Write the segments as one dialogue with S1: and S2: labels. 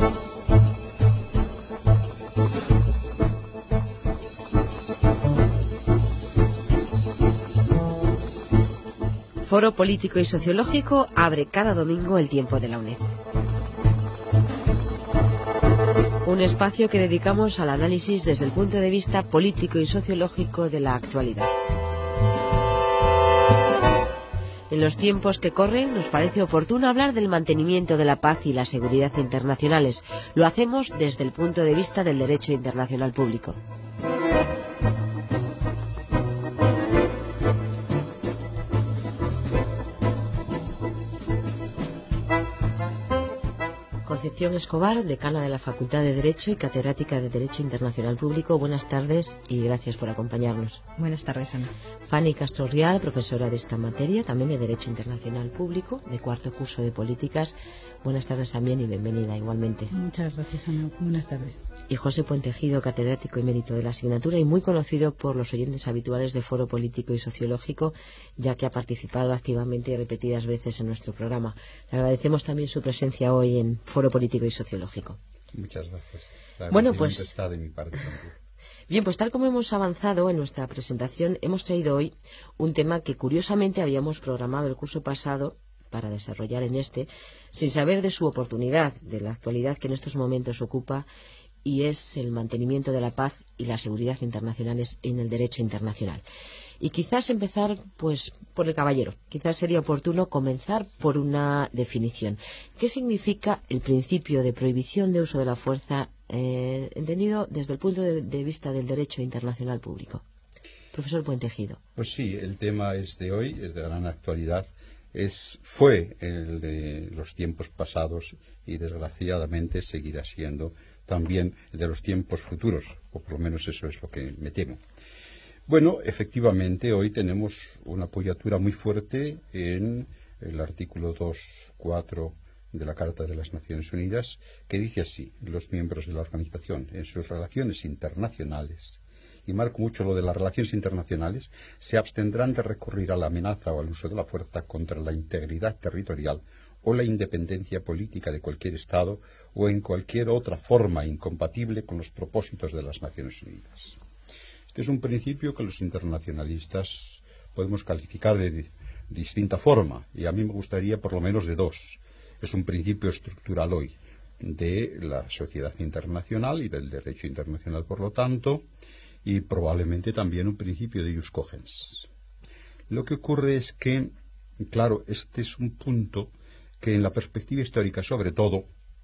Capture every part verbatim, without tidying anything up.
S1: Foro Político y Sociológico abre cada domingo el tiempo de la UNED. Un espacio que dedicamos al análisis desde el punto de vista político y sociológico de la actualidad. En los tiempos que corren nos parece oportuno hablar del mantenimiento de la paz y la seguridad internacionales. Lo hacemos desde el punto de vista del derecho internacional público. Concepción Escobar, decana de la Facultad de Derecho y catedrática de Derecho Internacional Público. Buenas tardes y gracias por acompañarnos.
S2: Buenas tardes, Ana.
S1: Fanny Castro Rial, profesora de esta materia, también de Derecho Internacional Público, de cuarto curso de Políticas. Buenas tardes también y bienvenida igualmente.
S2: Muchas gracias, Ana. Buenas tardes.
S1: Y José Puentejido, catedrático emérito de la asignatura y muy conocido por los oyentes habituales de Foro Político y Sociológico, ya que ha participado activamente y repetidas veces en nuestro programa. Le agradecemos también su presencia hoy en Foro Político y Sociológico.
S3: Muchas gracias. La
S1: bueno, pues
S3: está de mi parte también.
S1: Bien, pues tal como hemos avanzado en nuestra presentación, hemos traído hoy un tema que curiosamente habíamos programado el curso pasado para desarrollar en este, sin saber de su oportunidad, de la actualidad que en estos momentos ocupa, y es el mantenimiento de la paz y la seguridad internacionales en el derecho internacional. Y quizás empezar pues por el caballero. Quizás sería oportuno comenzar por una definición. ¿Qué significa el principio de prohibición de uso de la fuerza, eh, entendido desde el punto de, de vista del derecho internacional público? Profesor Puentejido.
S3: Pues sí, el tema es de hoy, es de gran actualidad. Es, fue el de los tiempos pasados y desgraciadamente seguirá siendo también el de los tiempos futuros, o por lo menos eso es lo que me temo. Bueno, efectivamente, hoy tenemos una apoyatura muy fuerte en el artículo dos punto cuatro de la Carta de las Naciones Unidas, que dice así: los miembros de la organización, en sus relaciones internacionales, y marco mucho lo de las relaciones internacionales, se abstendrán de recurrir a la amenaza o al uso de la fuerza contra la integridad territorial o la independencia política de cualquier Estado o en cualquier otra forma incompatible con los propósitos de las Naciones Unidas. Este es un principio que los internacionalistas podemos calificar de, de distinta forma, y a mí me gustaría por lo menos de dos. Es un principio estructural hoy de la sociedad internacional y del derecho internacional, por lo tanto, y probablemente también un principio de ius cogens. Lo que ocurre es que, claro, este es un punto que en la perspectiva histórica, sobre todo,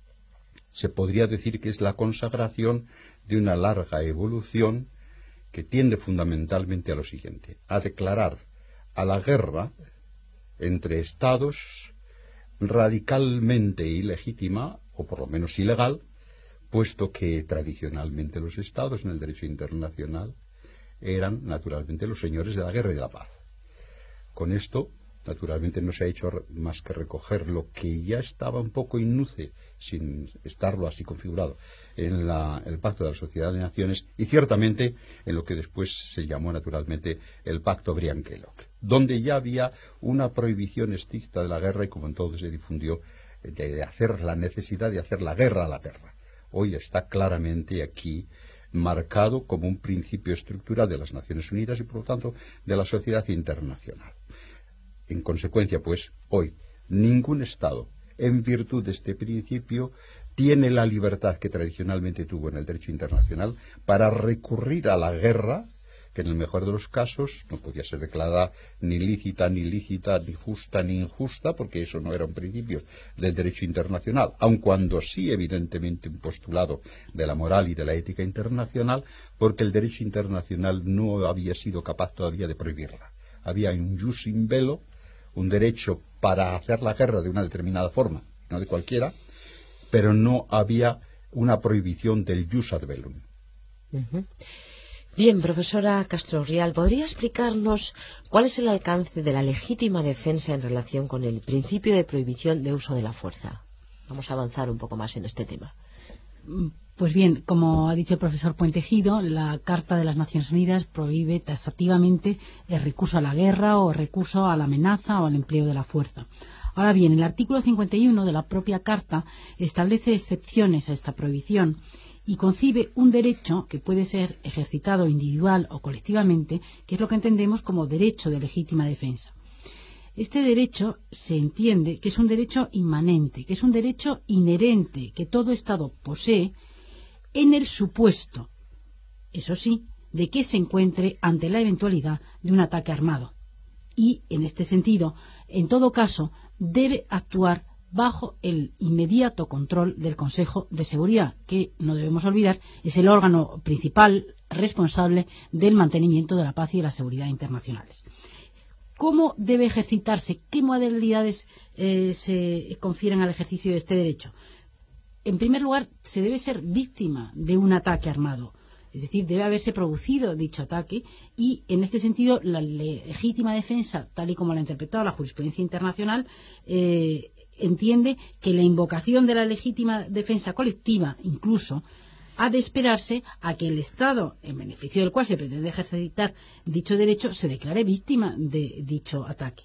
S3: se podría decir que es la consagración de una larga evolución que tiende fundamentalmente a lo siguiente: a declarar a la guerra entre estados radicalmente ilegítima, o por lo menos ilegal, puesto que tradicionalmente los estados en el derecho internacional eran naturalmente los señores de la guerra y de la paz. Con esto, naturalmente, no se ha hecho más que recoger lo que ya estaba un poco inúce, sin estarlo así configurado, en la, el Pacto de la Sociedad de Naciones y ciertamente en lo que después se llamó naturalmente el Pacto Briand-Kellogg, donde ya había una prohibición estricta de la guerra y, como entonces se difundió, de hacer la necesidad de hacer la guerra a la guerra. Hoy está claramente aquí marcado como un principio estructural de las Naciones Unidas y, por lo tanto, de la sociedad internacional. En consecuencia, pues, hoy ningún Estado, en virtud de este principio, tiene la libertad que tradicionalmente tuvo en el derecho internacional para recurrir a la guerra, que en el mejor de los casos no podía ser declarada ni lícita, ni lícita, ni justa, ni injusta, porque eso no era un principio del derecho internacional, aun cuando sí, evidentemente, un postulado de la moral y de la ética internacional, porque el derecho internacional no había sido capaz todavía de prohibirla. Había un jus in bello, un derecho para hacer la guerra de una determinada forma, no de cualquiera, pero no había una prohibición del jus ad bellum.
S1: Uh-huh. Bien, profesora Castro Rial, ¿podría explicarnos cuál es el alcance de la legítima defensa en relación con el principio de prohibición de uso de la fuerza? Vamos a avanzar un poco más en este tema.
S2: Pues bien, como ha dicho el profesor Puentejido, la Carta de las Naciones Unidas prohíbe taxativamente el recurso a la guerra o el recurso a la amenaza o al empleo de la fuerza. Ahora bien, el artículo cincuenta y uno de la propia Carta establece excepciones a esta prohibición y concibe un derecho que puede ser ejercitado individual o colectivamente, que es lo que entendemos como derecho de legítima defensa. Este derecho se entiende que es un derecho inmanente, que es un derecho inherente, que todo Estado posee en el supuesto, eso sí, de que se encuentre ante la eventualidad de un ataque armado. Y, en este sentido, en todo caso, debe actuar bajo el inmediato control del Consejo de Seguridad, que, no debemos olvidar, es el órgano principal responsable del mantenimiento de la paz y de la seguridad internacionales. ¿Cómo debe ejercitarse? ¿Qué modalidades eh, se confieren al ejercicio de este derecho? En primer lugar, se debe ser víctima de un ataque armado. Es decir, debe haberse producido dicho ataque y, en este sentido, la legítima defensa, tal y como la ha interpretado la jurisprudencia internacional, eh, entiende que la invocación de la legítima defensa colectiva, incluso, ha de esperarse a que el Estado, en beneficio del cual se pretende ejercitar dicho derecho, se declare víctima de dicho ataque.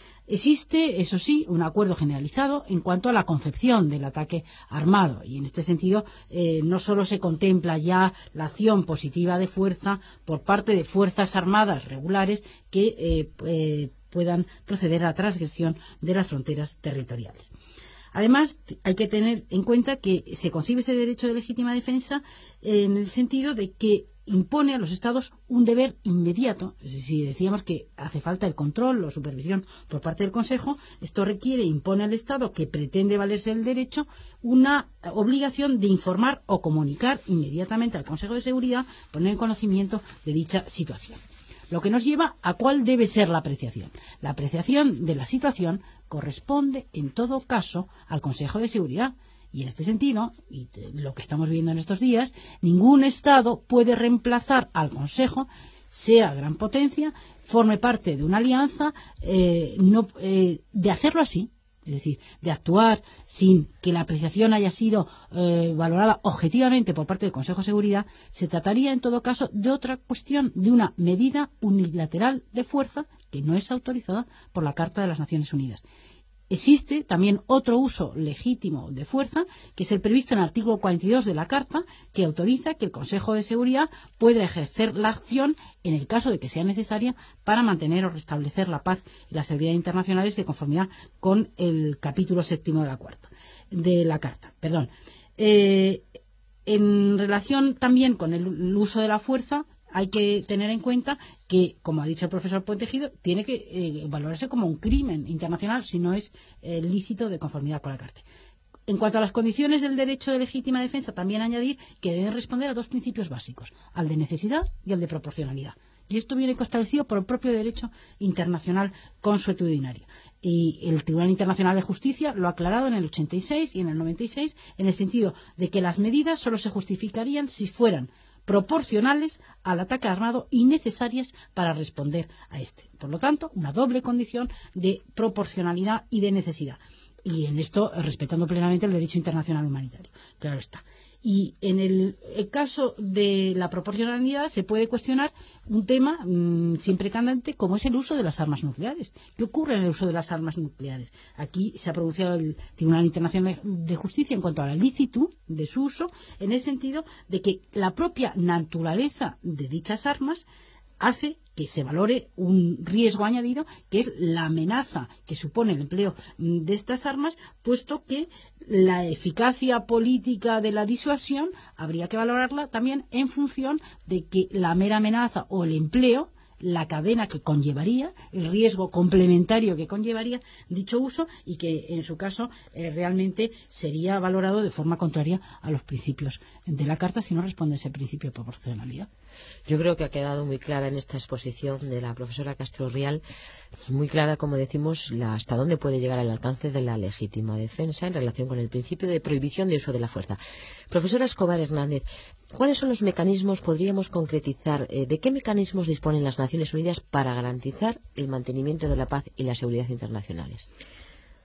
S2: Existe, eso sí, un acuerdo generalizado en cuanto a la concepción del ataque armado y en este sentido eh, no solo se contempla ya la acción positiva de fuerza por parte de fuerzas armadas regulares que eh, eh, puedan proceder a la transgresión de las fronteras territoriales. Además, hay que tener en cuenta que se concibe ese derecho de legítima defensa en el sentido de que impone a los Estados un deber inmediato. Es decir, si decíamos que hace falta el control o supervisión por parte del Consejo, esto requiere, impone al Estado que pretende valerse del derecho una obligación de informar o comunicar inmediatamente al Consejo de Seguridad, poner en conocimiento de dicha situación. Lo que nos lleva a cuál debe ser la apreciación. La apreciación de la situación corresponde, en todo caso, al Consejo de Seguridad. Y en este sentido, y lo que estamos viendo en estos días, ningún Estado puede reemplazar al Consejo, sea gran potencia, forme parte de una alianza, eh, no, eh, de hacerlo así. Es decir, de actuar sin que la apreciación haya sido eh, valorada objetivamente por parte del Consejo de Seguridad, se trataría en todo caso de otra cuestión, de una medida unilateral de fuerza que no es autorizada por la Carta de las Naciones Unidas. Existe también otro uso legítimo de fuerza, que es el previsto en el artículo cuarenta y dos de la Carta, que autoriza que el Consejo de Seguridad pueda ejercer la acción en el caso de que sea necesaria para mantener o restablecer la paz y la seguridad internacionales de conformidad con el capítulo séptimo de la, cuarta, de la Carta. Perdón. Eh, en relación también con el, el uso de la fuerza, hay que tener en cuenta que, como ha dicho el profesor Puentejido, tiene que eh, valorarse como un crimen internacional si no es eh, lícito de conformidad con la Carta. En cuanto a las condiciones del derecho de legítima defensa, también añadir que deben responder a dos principios básicos, al de necesidad y al de proporcionalidad. Y esto viene establecido por el propio derecho internacional consuetudinario. Y el Tribunal Internacional de Justicia lo ha aclarado en el ochenta y seis y en el noventa y seis, en el sentido de que las medidas solo se justificarían si fueran proporcionales al ataque armado y necesarias para responder a este. Por lo tanto, una doble condición de proporcionalidad y de necesidad. Y en esto, respetando plenamente el derecho internacional humanitario. Claro está. Y en el, el caso de la proporcionalidad se puede cuestionar un tema mmm, siempre candente, como es el uso de las armas nucleares. ¿Qué ocurre en el uso de las armas nucleares? Aquí se ha pronunciado el Tribunal Internacional de Justicia en cuanto a la licitud de su uso, en el sentido de que la propia naturaleza de dichas armas hace que se valore un riesgo añadido, que es la amenaza que supone el empleo de estas armas, puesto que la eficacia política de la disuasión habría que valorarla también en función de que la mera amenaza o el empleo, la cadena que conllevaría, el riesgo complementario que conllevaría dicho uso y que en su caso eh, realmente sería valorado de forma contraria a los principios de la Carta si no responde a ese principio de proporcionalidad.
S1: Yo creo que ha quedado muy clara en esta exposición de la profesora Castro Rial, muy clara, como decimos, la, hasta dónde puede llegar el alcance de la legítima defensa en relación con el principio de prohibición de uso de la fuerza. Profesora Escobar Hernández, ¿cuáles son los mecanismos, podríamos concretizar, eh, de qué mecanismos disponen las Naciones Unidas para garantizar el mantenimiento de la paz y la seguridad internacionales?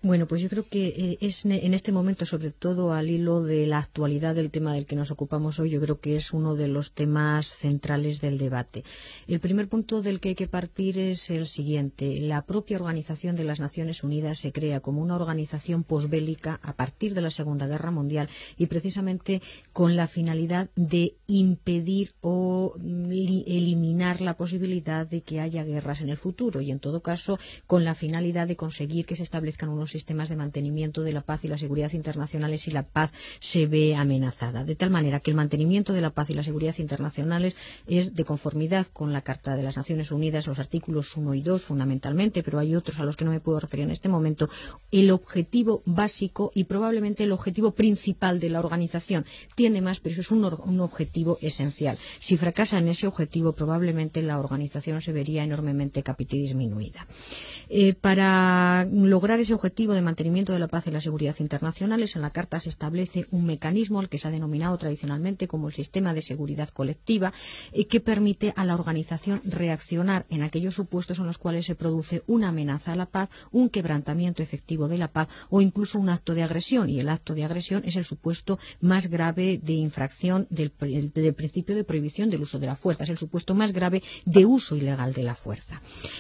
S4: Bueno, pues yo creo que eh, es en este momento, sobre todo al hilo de la actualidad del tema del que nos ocupamos hoy, yo creo que es uno de los temas centrales del debate. El primer punto del que hay que partir es el siguiente. La propia Organización de las Naciones Unidas se crea como una organización posbélica a partir de la Segunda Guerra Mundial y precisamente con la finalidad de impedir o eliminar la posibilidad de que haya guerras en el futuro y, en todo caso, con la finalidad de conseguir que se establezcan unos sistemas de mantenimiento de la paz y la seguridad internacionales si la paz se ve amenazada. De tal manera que el mantenimiento de la paz y la seguridad internacionales es de conformidad con la Carta de las Naciones Unidas, los artículos uno y dos fundamentalmente, pero hay otros a los que no me puedo referir en este momento, el objetivo básico y probablemente el objetivo principal de la organización. Tiene más, pero eso es un, un objetivo esencial. Si fracasa en ese objetivo, probablemente la organización se vería enormemente capití disminuida. Eh, para lograr ese objetivo de mantenimiento de la paz y la seguridad internacionales, en la Carta se establece un mecanismo al que se ha denominado tradicionalmente como el sistema de seguridad colectiva, eh, que permite a la organización reaccionar en aquellos supuestos en los cuales se produce una amenaza a la paz, un quebrantamiento efectivo de la paz o incluso un acto de agresión, y el acto de agresión es el supuesto más grave de infracción del, del principio de prohibición del uso de la fuerza, es el supuesto más grave de uso ilegal de la fuerza.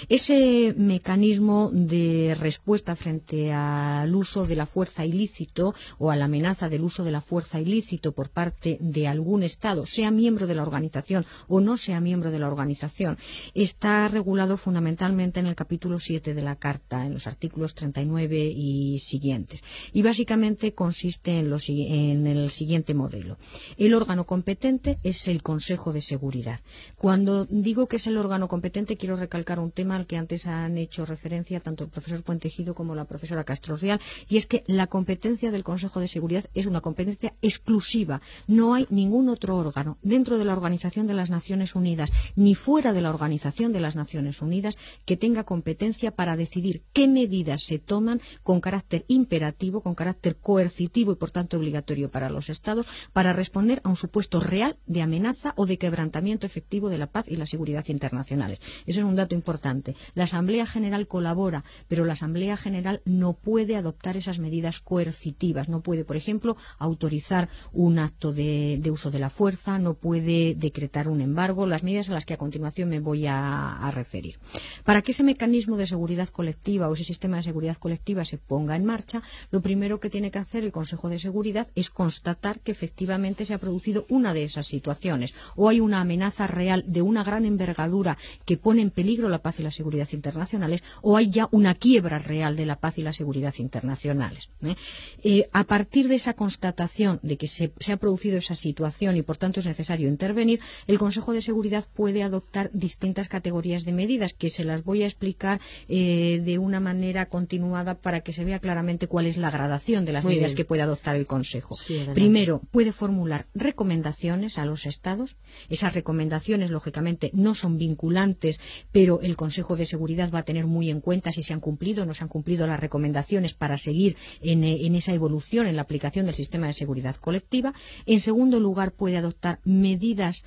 S4: Ese mecanismo de respuesta frente al uso de la fuerza ilícito o a la amenaza del uso de la fuerza ilícito por parte de algún Estado, sea miembro de la organización o no sea miembro de la organización, está regulado fundamentalmente en el capítulo siete de la Carta, en los artículos treinta y nueve y siguientes. Y básicamente consiste en, lo, en el siguiente modelo. El órgano competente es el Consejo de Seguridad. Cuando digo que es el órgano competente, quiero recalcar un tema al que antes han hecho referencia tanto el profesor Puentejido como la profesora Castro Rial, y es que la competencia del Consejo de Seguridad es una competencia exclusiva. No hay ningún otro órgano dentro de la Organización de las Naciones Unidas ni fuera de la Organización de las Naciones Unidas que tenga competencia para decidir qué medidas se toman con carácter imperativo, con carácter coercitivo y por tanto obligatorio para los Estados para responder a un supuesto real de amenaza o de quebrantamiento efectivo de la paz y la seguridad internacionales. Eso es un dato importante. La Asamblea General colabora, pero la Asamblea General no puede adoptar esas medidas coercitivas, no puede, por ejemplo, autorizar un acto de, de uso de la fuerza, no puede decretar un embargo, las medidas a las que a continuación me voy a, a referir. Para que ese mecanismo de seguridad colectiva o ese sistema de seguridad colectiva se ponga en marcha, lo primero que tiene que hacer el Consejo de Seguridad es constatar que efectivamente se ha producido una de esas situaciones o hay una amenaza real de una gran envergadura que pone en peligro la paz y la seguridad internacionales o hay ya una quiebra real de la paz y la seguridad internacionales. ¿eh? Eh, a partir de esa constatación de que se, se ha producido esa situación y por tanto es necesario intervenir, el Consejo de Seguridad puede adoptar distintas categorías de medidas que se las voy a explicar eh, de una manera continuada para que se vea claramente cuál es la gradación de las
S1: Muy
S4: medidas
S1: bien.
S4: que puede adoptar el Consejo.
S1: Sí,
S4: Primero, puede formular recomendaciones a los Estados. Esas recomendaciones, lógicamente, no son vinculantes, pero el Consejo de Seguridad va a tener muy en cuenta si se han cumplido o no se han cumplido las recomendaciones para seguir en, en esa evolución, en la aplicación del sistema de seguridad colectiva. En segundo lugar, puede adoptar medidas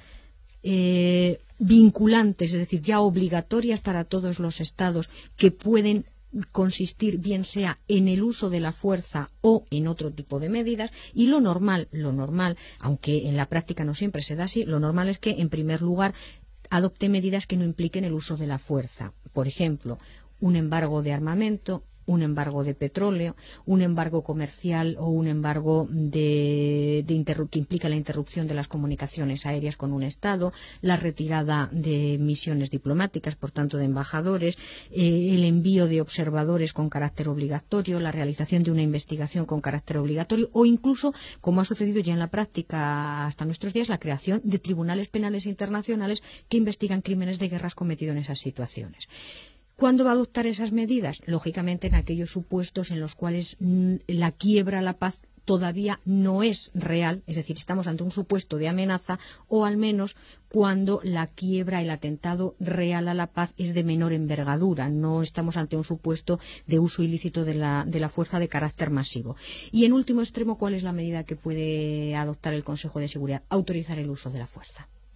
S4: eh, vinculantes, es decir, ya obligatorias para todos los Estados que pueden consistir bien sea en el uso de la fuerza o en otro tipo de medidas, y lo normal, lo normal, aunque en la práctica no siempre se da así, lo normal es que en primer lugar adopte medidas que no impliquen el uso de la fuerza. Por ejemplo, un embargo de armamento, un embargo de petróleo, un embargo comercial o un embargo de, de que implica la interrupción de las comunicaciones aéreas con un Estado, la retirada de misiones diplomáticas, por tanto de embajadores, eh, el envío de observadores con carácter obligatorio, la realización de una investigación con carácter obligatorio o incluso, como ha sucedido ya en la práctica hasta nuestros días, la creación de tribunales penales internacionales que investigan crímenes de guerra cometidos en esas situaciones. ¿Cuándo va a adoptar esas medidas? Lógicamente en aquellos supuestos en los cuales mm, la quiebra a la paz todavía no es real, es decir, estamos ante un supuesto de amenaza, o al menos cuando la quiebra, el atentado real a la paz es de menor envergadura, no estamos ante un supuesto de uso ilícito de la, de la fuerza de carácter masivo. Y en último extremo, ¿cuál es la medida que puede adoptar el Consejo de Seguridad? Autorizar el uso de la fuerza.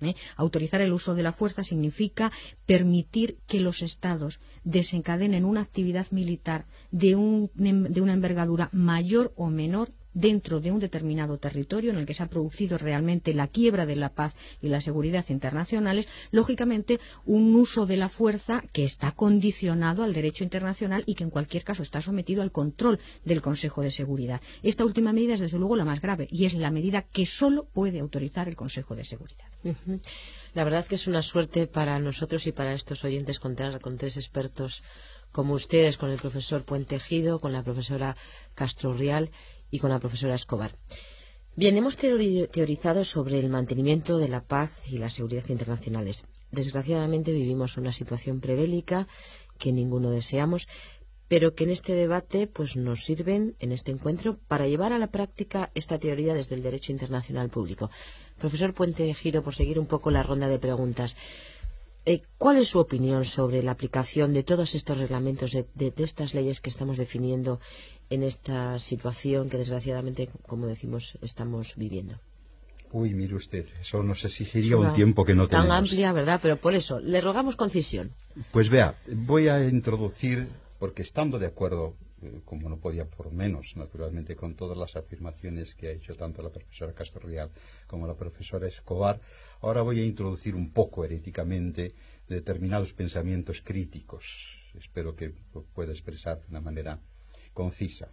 S4: ¿eh? Autorizar el uso de la fuerza significa permitir que los Estados desencadenen una actividad militar de, un, de una envergadura mayor o menor dentro de un determinado territorio en el que se ha producido realmente la quiebra de la paz y la seguridad internacionales, lógicamente un uso de la fuerza que está condicionado al derecho internacional y que en cualquier caso está sometido al control del Consejo de Seguridad. Esta última medida es desde luego la más grave y es la medida que solo puede autorizar el Consejo de Seguridad.
S1: Uh-huh. La verdad que es una suerte para nosotros y para estos oyentes contar con tres expertos como ustedes, con el profesor Puente-Ejido, con la profesora Castro-Rial y con la profesora Escobar. Bien, hemos teori- teorizado sobre el mantenimiento de la paz y la seguridad internacionales. Desgraciadamente vivimos una situación prebélica que ninguno deseamos, pero que en este debate pues nos sirven, en este encuentro, para llevar a la práctica esta teoría desde el derecho internacional público. Profesor Puente-Ejido, por seguir un poco la ronda de preguntas, Eh, ¿cuál es su opinión sobre la aplicación de todos estos reglamentos, de, de, de estas leyes que estamos definiendo en esta situación que desgraciadamente, como decimos, estamos viviendo?
S3: Uy, mire usted, eso nos exigiría un tiempo que no tenemos.
S1: Tan amplia, ¿verdad? Pero por eso, le rogamos concisión.
S3: Pues vea, voy a introducir, porque estando de acuerdo, eh, como no podía por menos, naturalmente, con todas las afirmaciones que ha hecho tanto la profesora Castro-Rial como la profesora Escobar, ahora voy a introducir un poco heréticamente determinados pensamientos críticos. Espero que lo pueda expresar de una manera concisa.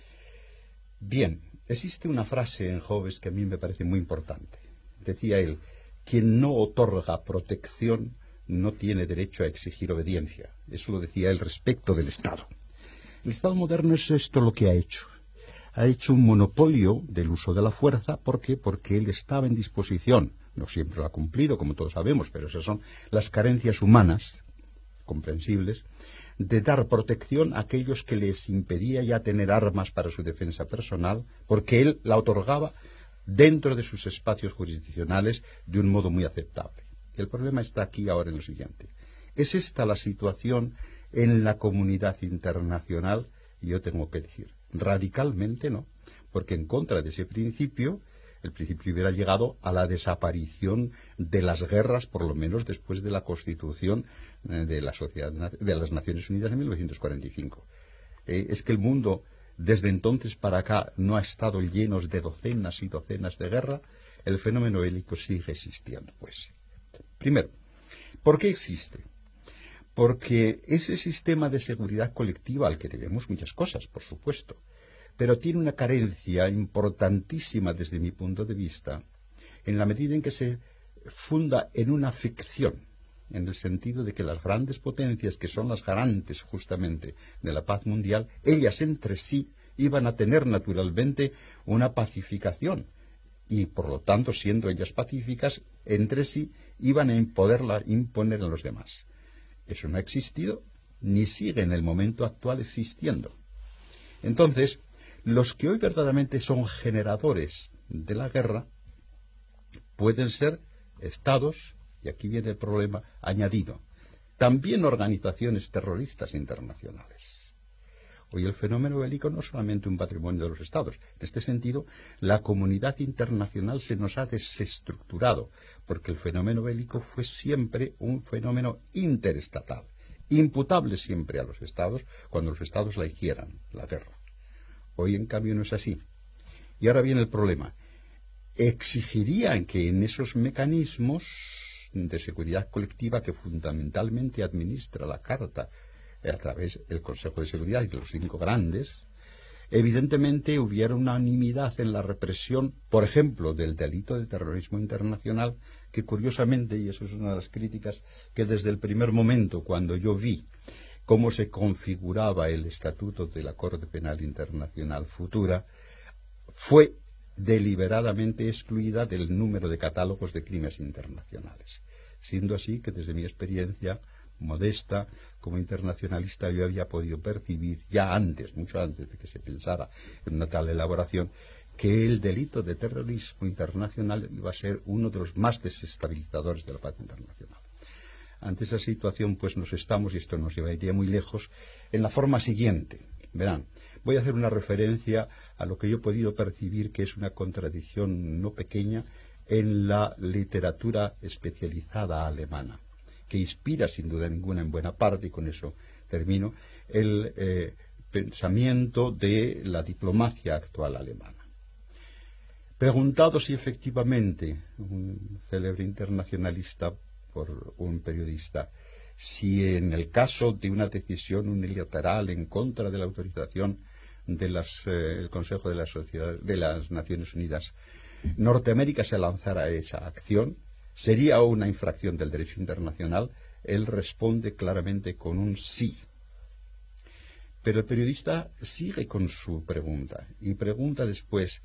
S3: Bien, existe una frase en Hobbes que a mí me parece muy importante. Decía él, quien no otorga protección no tiene derecho a exigir obediencia. Eso lo decía él respecto del Estado. El Estado moderno es esto lo que ha hecho. Ha hecho un monopolio del uso de la fuerza. ¿Por qué? Porque él estaba en disposición. No siempre lo ha cumplido, como todos sabemos, pero esas son las carencias humanas, comprensibles, de dar protección a aquellos que les impedía ya tener armas para su defensa personal, porque él la otorgaba dentro de sus espacios jurisdiccionales de un modo muy aceptable. El problema está aquí ahora en lo siguiente. ¿Es esta la situación en la comunidad internacional? Y yo tengo que decir, radicalmente no, porque en contra de ese principio, el principio hubiera llegado a la desaparición de las guerras, por lo menos después de la Constitución de la Sociedad de las Naciones Unidas en mil novecientos cuarenta y cinco. Eh, es que el mundo desde entonces para acá no ha estado lleno de docenas y docenas de guerras. El fenómeno bélico sigue existiendo, pues. Primero, ¿por qué existe? Porque ese sistema de seguridad colectiva al que debemos muchas cosas, por supuesto, pero tiene una carencia importantísima desde mi punto de vista, en la medida en que se funda en una ficción, en el sentido de que las grandes potencias, que son las garantes justamente de la paz mundial, ellas entre sí iban a tener naturalmente una pacificación, y por lo tanto, siendo ellas pacíficas, entre sí iban a poderla imponer a los demás. Eso no ha existido, ni sigue en el momento actual existiendo. Entonces, los que hoy verdaderamente son generadores de la guerra pueden ser estados, y aquí viene el problema añadido, también organizaciones terroristas internacionales. Hoy el fenómeno bélico no es solamente un patrimonio de los estados. En este sentido, la comunidad internacional se nos ha desestructurado, porque el fenómeno bélico fue siempre un fenómeno interestatal, imputable siempre a los estados cuando los estados la hicieran, la guerra. Hoy, en cambio, no es así. Y ahora viene el problema. Exigirían que en esos mecanismos de seguridad colectiva que fundamentalmente administra la Carta a través del Consejo de Seguridad y de los cinco grandes, evidentemente hubiera unanimidad en la represión, por ejemplo, del delito de terrorismo internacional, que curiosamente, y eso es una de las críticas que desde el primer momento, cuando yo vi cómo se configuraba el estatuto de la Corte Penal Internacional futura, fue deliberadamente excluida del número de catálogos de crímenes internacionales. Siendo así que desde mi experiencia modesta como internacionalista yo había podido percibir ya antes, mucho antes de que se pensara en una tal elaboración, que el delito de terrorismo internacional iba a ser uno de los más desestabilizadores de la paz internacional. Ante esa situación, pues nos estamos, y esto nos llevaría muy lejos, en la forma siguiente. Verán, voy a hacer una referencia a lo que yo he podido percibir que es una contradicción no pequeña en la literatura especializada alemana, que inspira sin duda ninguna en buena parte, y con eso termino, el eh, pensamiento de la diplomacia actual alemana. Preguntado si efectivamente un célebre internacionalista por un periodista, si en el caso de una decisión unilateral en contra de la autorización del eh, Consejo de la Sociedad, de las Naciones Unidas, Norteamérica se lanzara a esa acción, ¿sería una infracción del derecho internacional? Él responde claramente con un sí. Pero el periodista sigue con su pregunta y pregunta después: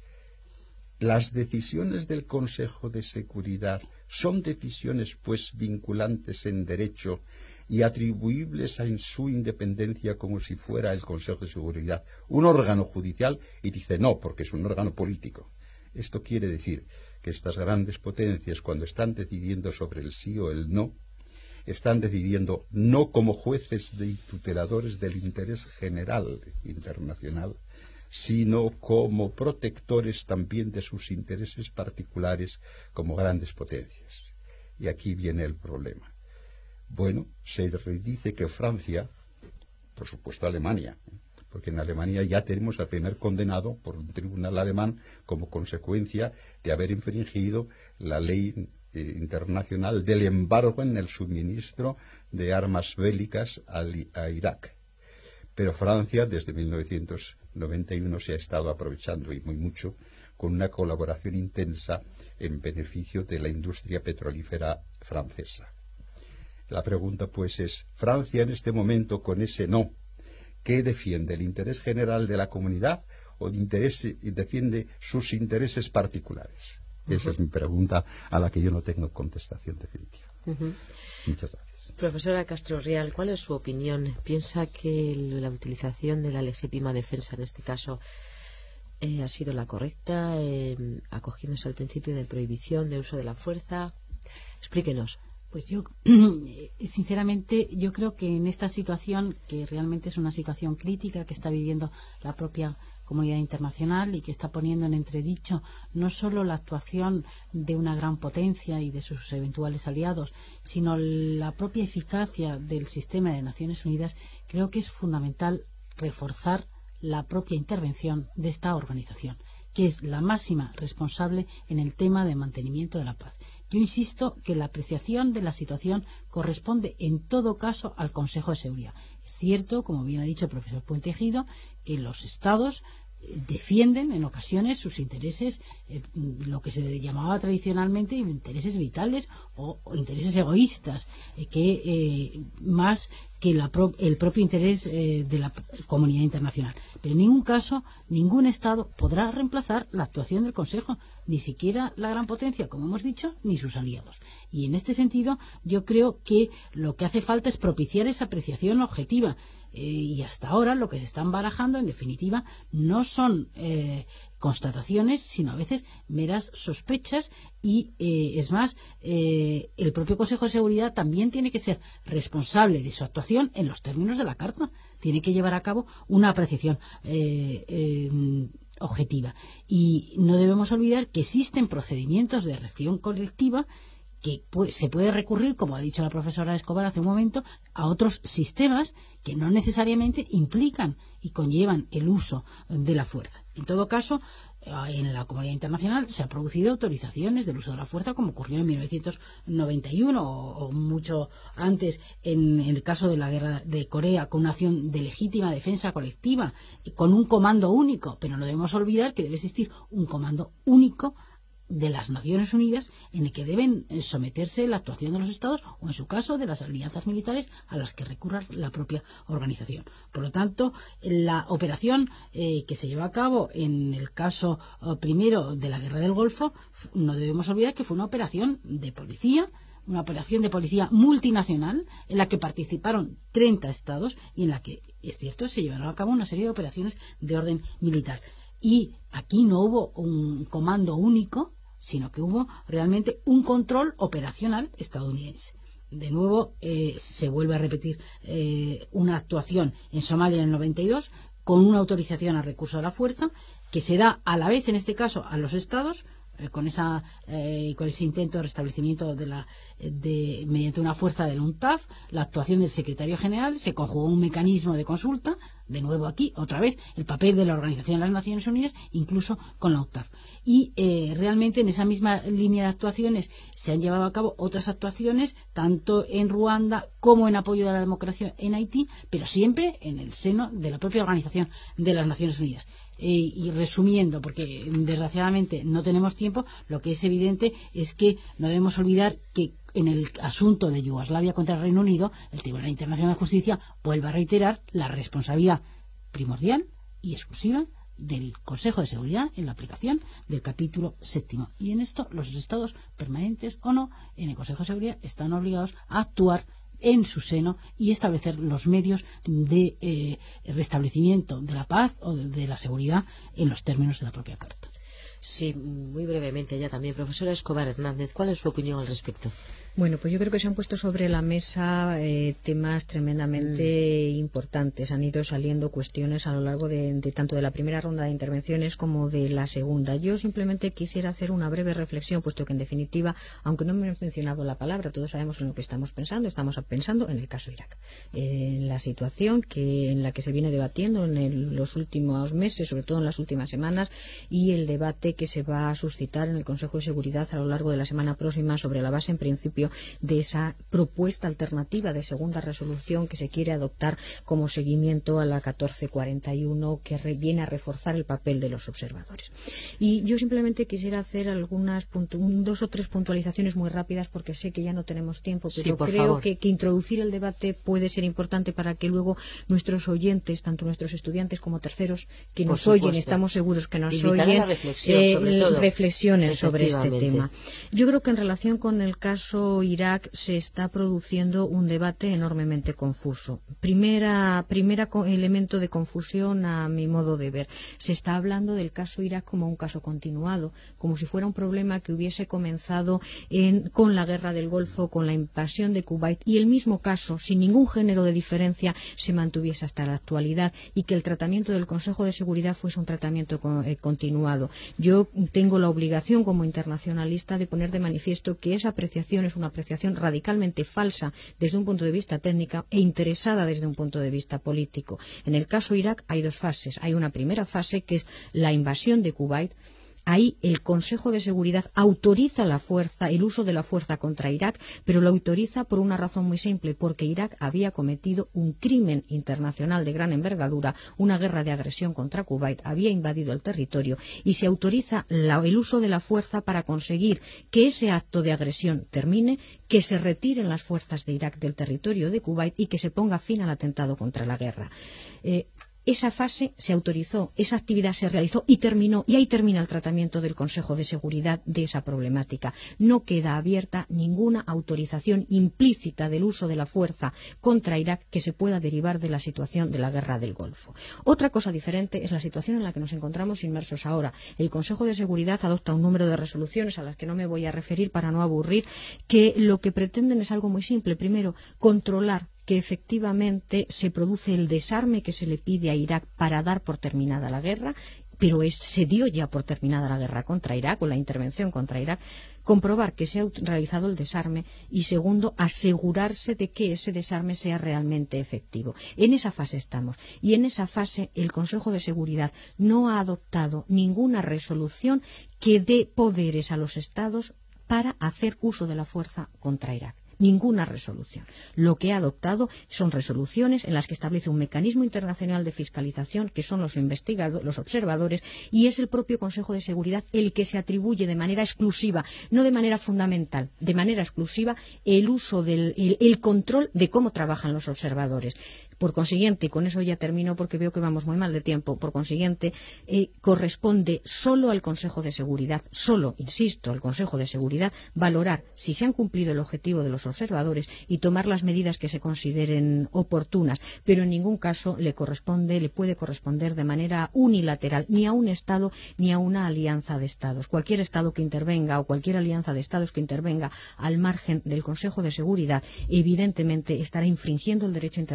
S3: ¿las decisiones del Consejo de Seguridad son decisiones pues vinculantes en derecho y atribuibles a su independencia como si fuera el Consejo de Seguridad un órgano judicial? Y dice no, porque es un órgano político. Esto quiere decir que estas grandes potencias, cuando están decidiendo sobre el sí o el no, están decidiendo no como jueces y tuteladores del interés general internacional, sino como protectores también de sus intereses particulares como grandes potencias. Y aquí viene el problema. Bueno, se dice que Francia, por supuesto Alemania, porque en Alemania ya tenemos al primer condenado por un tribunal alemán como consecuencia de haber infringido la ley eh, internacional del embargo en el suministro de armas bélicas al, a Irak. Pero Francia, desde mil novecientos noventa y uno, se ha estado aprovechando, y muy mucho, con una colaboración intensa en beneficio de la industria petrolífera francesa. La pregunta, pues, es: ¿Francia en este momento, con ese no, qué defiende? ¿El interés general de la comunidad o el interés, defiende sus intereses particulares? Uh-huh. Esa es mi pregunta, a la que yo no tengo contestación definitiva. Uh-huh. Muchas gracias.
S1: Profesora Castro Rial, ¿cuál es su opinión? ¿Piensa que la utilización de la legítima defensa en este caso eh, ha sido la correcta, eh, acogiéndose al principio de prohibición de uso de la fuerza? Explíquenos.
S2: Pues yo, sinceramente, yo creo que en esta situación, que realmente es una situación crítica que está viviendo la propia comunidad internacional y que está poniendo en entredicho no solo la actuación de una gran potencia y de sus eventuales aliados, sino la propia eficacia del sistema de Naciones Unidas, creo que es fundamental reforzar la propia intervención de esta organización, que es la máxima responsable en el tema de mantenimiento de la paz. Yo insisto que la apreciación de la situación corresponde en todo caso al Consejo de Seguridad. Es cierto, como bien ha dicho el profesor Puentejido, que los Estados defienden en ocasiones sus intereses, eh, lo que se llamaba tradicionalmente intereses vitales o, o intereses egoístas, eh, que eh, más que la pro, el propio interés eh, de la comunidad internacional. Pero en ningún caso, ningún Estado podrá reemplazar la actuación del Consejo, ni siquiera la gran potencia, como hemos dicho, ni sus aliados. Y en este sentido, yo creo que lo que hace falta es propiciar esa apreciación objetiva. Eh, y hasta ahora lo que se están barajando, en definitiva, no son eh, constataciones, sino a veces meras sospechas. Y eh, es más, eh, el propio Consejo de Seguridad también tiene que ser responsable de su actuación en los términos de la Carta. Tiene que llevar a cabo una apreciación eh, eh, objetiva. Y no debemos olvidar que existen procedimientos de reacción colectiva que se puede recurrir, como ha dicho la profesora Escobar hace un momento, a otros sistemas que no necesariamente implican y conllevan el uso de la fuerza. En todo caso, en la comunidad internacional se han producido autorizaciones del uso de la fuerza, como ocurrió en mil novecientos noventa y uno o, o mucho antes en el caso de la guerra de Corea, con una acción de legítima defensa colectiva, con un comando único. Pero no debemos olvidar que debe existir un comando único de las Naciones Unidas en el que deben someterse la actuación de los Estados o, en su caso, de las alianzas militares a las que recurra la propia organización. Por lo tanto, la operación eh, que se llevó a cabo en el caso eh, primero de la Guerra del Golfo, no debemos olvidar que fue una operación de policía, una operación de policía multinacional en la que participaron treinta Estados y en la que, es cierto, se llevaron a cabo una serie de operaciones de orden militar. Y aquí no hubo un comando único, sino que hubo realmente un control operacional estadounidense. De nuevo, eh, se vuelve a repetir eh, una actuación en Somalia en el noventa y dos con una autorización al recurso de la fuerza que se da a la vez, en este caso, a los Estados, eh, con esa eh, con ese intento de restablecimiento de la de mediante una fuerza del UNTAF, la actuación del secretario general, se conjugó un mecanismo de consulta, de nuevo aquí, otra vez, el papel de la Organización de las Naciones Unidas, incluso con la UNTAF. Y eh, realmente en esa misma línea de actuaciones se han llevado a cabo otras actuaciones, tanto en Ruanda como en apoyo de la democracia en Haití, pero siempre en el seno de la propia Organización de las Naciones Unidas. Eh, y resumiendo, porque desgraciadamente no tenemos tiempo, lo que es evidente es que no debemos olvidar que en el asunto de Yugoslavia contra el Reino Unido, el Tribunal Internacional de Justicia vuelve a reiterar la responsabilidad primordial y exclusiva del Consejo de Seguridad en la aplicación del capítulo séptimo. Y en esto los estados permanentes o no en el Consejo de Seguridad están obligados a actuar en su seno y establecer los medios de eh, restablecimiento de la paz o de, de la seguridad en los términos de la propia Carta.
S1: Sí, muy brevemente ya también. Profesora Escobar Hernández, ¿cuál es su opinión al respecto?
S4: Bueno, pues yo creo que se han puesto sobre la mesa eh, temas tremendamente mm. importantes. Han ido saliendo cuestiones a lo largo de, de tanto de la primera ronda de intervenciones como de la segunda. Yo simplemente quisiera hacer una breve reflexión, puesto que en definitiva, aunque no me he mencionado la palabra, todos sabemos en lo que estamos pensando. Estamos pensando en el caso Irak, en eh, la situación que en la que se viene debatiendo en el, los últimos meses, sobre todo en las últimas semanas, y el debate que se va a suscitar en el Consejo de Seguridad a lo largo de la semana próxima sobre la base, en principio, de esa propuesta alternativa de segunda resolución que se quiere adoptar como seguimiento a la catorce cuarenta y uno, que re, viene a reforzar el papel de los observadores. Y yo simplemente quisiera hacer algunas dos o tres puntualizaciones muy rápidas, porque sé que ya no tenemos tiempo, pero
S1: sí,
S4: creo que, que introducir el debate puede ser importante para que luego nuestros oyentes, tanto nuestros estudiantes como terceros que nos oyen, estamos seguros que nos
S1: Invitar
S4: oyen,
S1: a la reflexión, eh, sobre todo.
S4: reflexionen sobre este tema. Yo creo que en relación con el caso Irak se está produciendo un debate enormemente confuso. Primera, primera elemento de confusión a mi modo de ver. Se está hablando del caso Irak como un caso continuado, como si fuera un problema que hubiese comenzado en, con la guerra del Golfo, con la invasión de Kuwait, y el mismo caso, sin ningún género de diferencia, se mantuviese hasta la actualidad, y que el tratamiento del Consejo de Seguridad fuese un tratamiento con, eh, continuado. Yo tengo la obligación como internacionalista de poner de manifiesto que esa apreciación es una apreciación radicalmente falsa desde un punto de vista técnico e interesada desde un punto de vista político. En el caso Irak hay dos fases. Hay una primera fase, que es la invasión de Kuwait. Ahí el Consejo de Seguridad autoriza la fuerza, el uso de la fuerza contra Irak, pero lo autoriza por una razón muy simple, porque Irak había cometido un crimen internacional de gran envergadura, una guerra de agresión contra Kuwait, había invadido el territorio, y se autoriza la, el uso de la fuerza para conseguir que ese acto de agresión termine, que se retiren las fuerzas de Irak del territorio de Kuwait y que se ponga fin al atentado contra la guerra. Eh, Esa fase se autorizó, esa actividad se realizó y terminó, y ahí termina el tratamiento del Consejo de Seguridad de esa problemática. No queda abierta ninguna autorización implícita del uso de la fuerza contra Irak que se pueda derivar de la situación de la guerra del Golfo. Otra cosa diferente es la situación en la que nos encontramos inmersos ahora. El Consejo de Seguridad adopta un número de resoluciones a las que no me voy a referir para no aburrir, que lo que pretenden es algo muy simple. Primero, controlar que efectivamente se produce el desarme que se le pide a Irak para dar por terminada la guerra, pero es, se dio ya por terminada la guerra contra Irak o la intervención contra Irak, comprobar que se ha realizado el desarme y, segundo, asegurarse de que ese desarme sea realmente efectivo. En esa fase estamos, y en esa fase el Consejo de Seguridad no ha adoptado ninguna resolución que dé poderes a los Estados para hacer uso de la fuerza contra Irak. Ninguna resolución. Lo que ha adoptado son resoluciones en las que establece un mecanismo internacional de fiscalización, que son los investigadores, los observadores, y es el propio Consejo de Seguridad el que se atribuye de manera exclusiva, no de manera fundamental, de manera exclusiva, el uso del el, el control de cómo trabajan los observadores. Por consiguiente, y con eso ya termino porque veo que vamos muy mal de tiempo, por consiguiente, eh, corresponde solo al Consejo de Seguridad, solo, insisto, al Consejo de Seguridad, valorar si se han cumplido el objetivo de los observadores y tomar las medidas que se consideren oportunas, pero en ningún caso le corresponde, le puede corresponder de manera unilateral ni a un Estado ni a una alianza de Estados. Cualquier Estado que intervenga o cualquier alianza de Estados que intervenga al margen del Consejo de Seguridad, evidentemente estará infringiendo el derecho internacional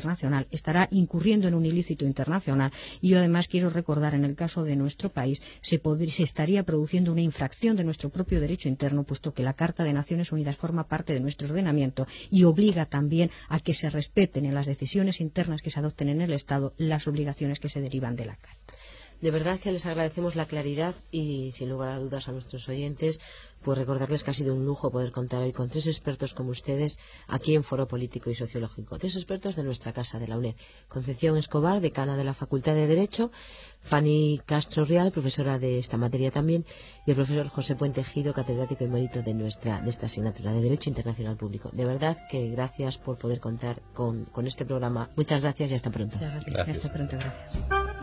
S4: estará incurriendo en un ilícito internacional. Y yo además quiero recordar, en el caso de nuestro país, se, pod- se estaría produciendo una infracción de nuestro propio derecho interno, puesto que la Carta de Naciones Unidas forma parte de nuestro ordenamiento y obliga también a que se respeten en las decisiones internas que se adopten en el Estado las obligaciones que se derivan de la Carta.
S1: De verdad que les agradecemos la claridad y, sin lugar a dudas, a nuestros oyentes, pues recordarles que ha sido un lujo poder contar hoy con tres expertos como ustedes aquí en Foro Político y Sociológico. Tres expertos de nuestra casa, de la UNED. Concepción Escobar, decana de la Facultad de Derecho, Fanny Castro Rial, profesora de esta materia también, y el profesor José Puente Gido, catedrático emérito de nuestra de esta asignatura de Derecho Internacional Público. De verdad que gracias por poder contar con, con este programa. Muchas gracias y hasta pronto.
S4: Muchas gracias.
S3: Gracias.
S4: Hasta pronto, gracias.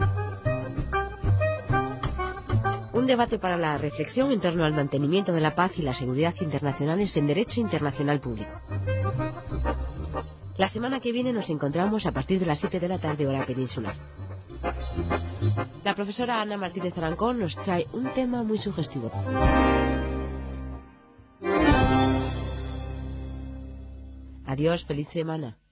S1: Un debate para la reflexión en torno al mantenimiento de la paz y la seguridad internacionales en Derecho Internacional Público. La semana que viene nos encontramos a partir de las siete de la tarde, hora peninsular. La profesora Ana Martínez Arancón nos trae un tema muy sugestivo. Adiós, feliz semana.